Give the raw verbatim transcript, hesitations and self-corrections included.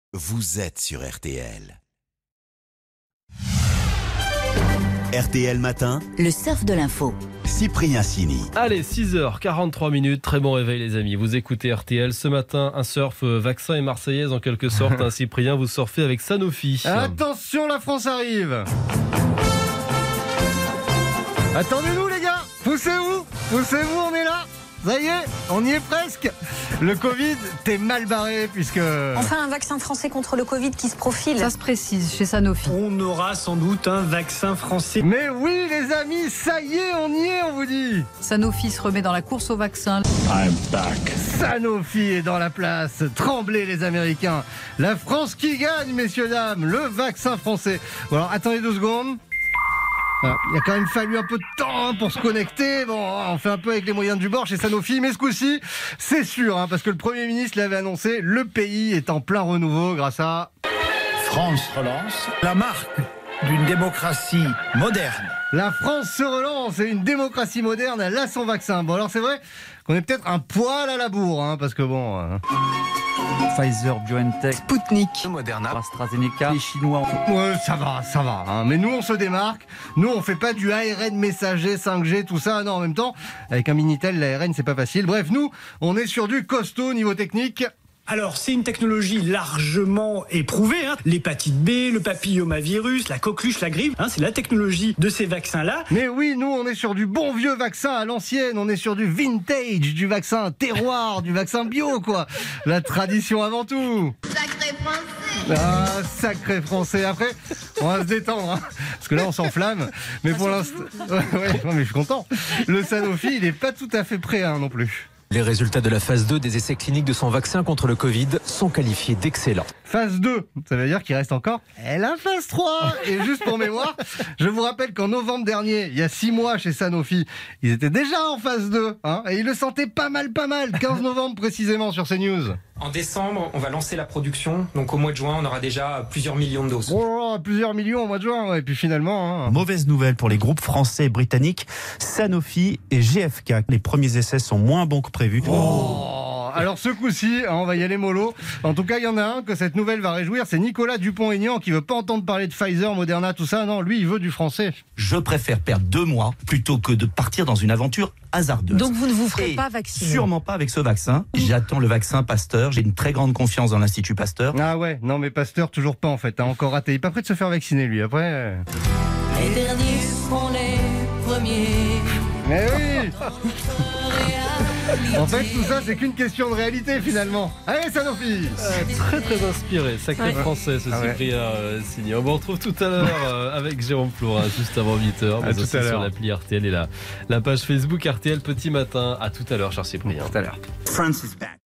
vous êtes sur R T L. R T L Matin, le surf de l'info. Cyprien Sini. Allez, six heures quarante-trois minutes, très bon réveil les amis. Vous écoutez R T L ce matin, un surf vaccin et marseillaise en quelque sorte. Un Cyprien, vous surfez avec Sanofi. Attention, la France arrive. Attendez-nous les gars, poussez-vous, poussez-vous, on est là. Ça y est, on y est presque. Le Covid, t'es mal barré puisque... Enfin, un vaccin français contre le Covid qui se profile. Ça se précise chez Sanofi. On aura sans doute un vaccin français. Mais oui les amis, ça y est, on y est, on vous dit. Sanofi se remet dans la course au vaccin. I'm back. Sanofi est dans la place. Tremblez les Américains. La France qui gagne, messieurs, dames. Le vaccin français. Bon alors, attendez deux secondes. Ah, il a quand même fallu un peu de temps hein, pour se connecter. Bon, on fait un peu avec les moyens du bord chez Sanofi, mais ce coup-ci, c'est sûr, hein, parce que le Premier ministre l'avait annoncé, le pays est en plein renouveau grâce à... France relance, la marque d'une démocratie moderne. La France se relance et une démocratie moderne, elle a son vaccin. Bon, alors c'est vrai qu'on est peut-être un poil à la bourre, hein, parce que bon... Euh... Pfizer, BioNTech, Sputnik, Moderna, AstraZeneca, les Chinois. Ouais, ça va, ça va. Hein. Mais nous, on se démarque. Nous, on fait pas du A R N messager, cinq G, tout ça. Non, en même temps, avec un Minitel, l'A R N, c'est pas facile. Bref, nous, on est sur du costaud niveau technique. Alors, c'est une technologie largement éprouvée. Hein. L'hépatite B, le papillomavirus, la coqueluche, la grippe. Hein, c'est la technologie de ces vaccins-là. Mais oui, nous, on est sur du bon vieux vaccin à l'ancienne. On est sur du vintage, du vaccin terroir, du vaccin bio, quoi. La tradition avant tout. Sacré français. Ah, sacré français. Après, on va se détendre, hein, parce que là, on s'enflamme. Mais pour l'instant... Ouais, ouais, mais je suis content. Le Sanofi, il n'est pas tout à fait prêt hein, non plus. Les résultats de la phase deux des essais cliniques de son vaccin contre le Covid sont qualifiés d'excellents. Phase deux, ça veut dire qu'il reste encore la phase trois. Et juste pour mémoire, je vous rappelle qu'en novembre dernier, il y a six mois chez Sanofi, ils étaient déjà en phase deux. Hein, et ils le sentaient pas mal, pas mal. quinze novembre précisément sur CNews. En décembre, on va lancer la production. Donc au mois de juin, on aura déjà plusieurs millions de doses. Oh, plusieurs millions au mois de juin. Ouais. Et puis finalement... Hein... Mauvaise nouvelle pour les groupes français et britanniques. Sanofi et G F K. Les premiers essais sont moins bons que prévu. Oh, alors ce coup-ci, on va y aller mollo. En tout cas, il y en a un que cette nouvelle va réjouir. C'est Nicolas Dupont-Aignan qui veut pas entendre parler de Pfizer, Moderna, tout ça. Non, lui, il veut du français. Je préfère perdre deux mois plutôt que de partir dans une aventure hasardeuse. Donc vous ne vous ferez Et pas vacciner? Sûrement pas avec ce vaccin. J'attends le vaccin Pasteur. J'ai une très grande confiance dans l'Institut Pasteur. Ah ouais, non mais Pasteur, toujours pas en fait. Hein, encore raté. Il est pas prêt de se faire vacciner lui. Après... Euh... Les derniers seront les premiers. Mais oui. En fait, tout ça, c'est qu'une question de réalité, finalement. Allez, Sanofi. euh, Très, très inspiré. Sacré ouais. français, ce ah ouais. Cyprien euh, Sini. On vous retrouve tout à l'heure euh, avec Jérôme Florin, juste avant huit heures. Mais à tout aussi à l'heure. sur l'appli R T L et la, la page Facebook R T L Petit Matin. À tout à l'heure, cher Cyprien. Tout à l'heure. France is back.